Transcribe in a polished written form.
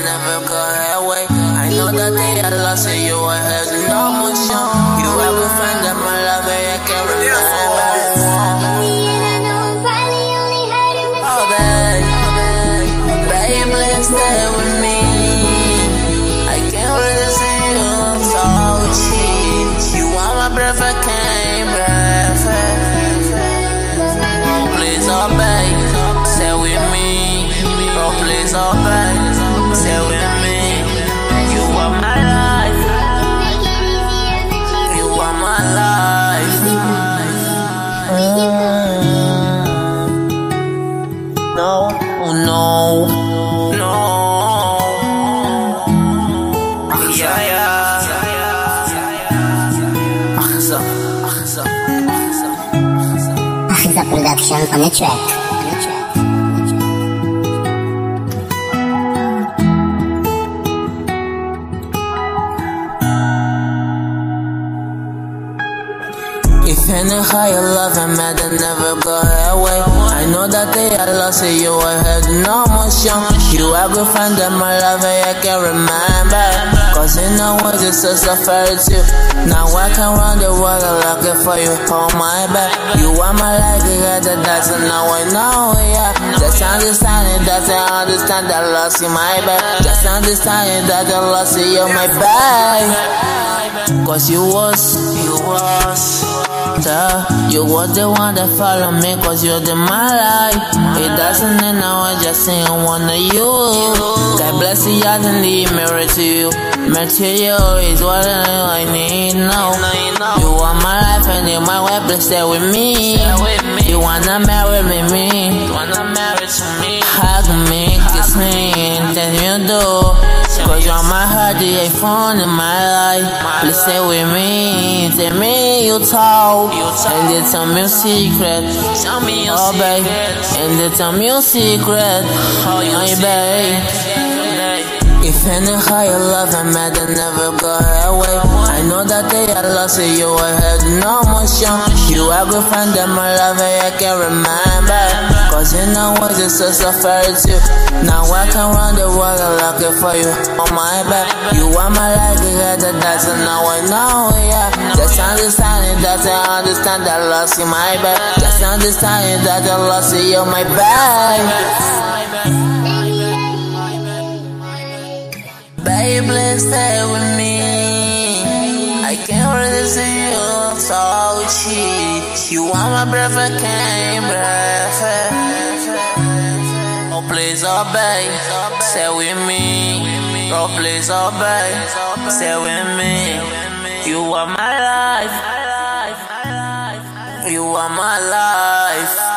never go away. I know that they are lost and you are having no motion. You ever find that my love I can't remember. Oh babe, please stay with me. I can't really see you, I'm so cheap. You want my breath, I can't breath. Oh please, oh babe, stay with me. Oh please, oh babe, stay with me. You are my life. You are my life. No, no, no. Yeah. Achza production on the track. If any higher love and matter never go away. I know that they are lost and you will have no motion. You are gonna find that my love I can remember. Cause in the words it's so suffer too. Now I can run the world looking for you on my back. You are my life, you got the dots and now I know, yeah. Just understanding that I understand that lost in my back. Just understanding that I lost in you my back. Cause you was the one that follow me, cause you're the my life. It doesn't end now, I just saying one of you. God bless you, I didn't leave mirror to you. Material is what I need now. You are my life and you're my way, please stay with me. You wanna marry me, hug me, kiss me, then you do. Cause you're my heart, the iPhone in my life. Please stay with me, tell me you talk. And they tell me your secret. Oh babe, and they tell me your secret. My babe. If any higher love and matter never go away. I know that they are lost and you will have no motion. You are gonna find that my love I can remember. Cause in the words it's so suffer too. Now I can run the world looking for you on my back. You are my life, you got the dots and now I know, yeah. Just understanding that I understand that lost in my back. Just understanding that I lost in you my back. Babe, please stay with me. I can't really see you, I'm so cheap. You want my breath, I can't breath. Oh please, oh babe, stay with me. Oh please, oh babe, stay with me. You are my life. You are my life.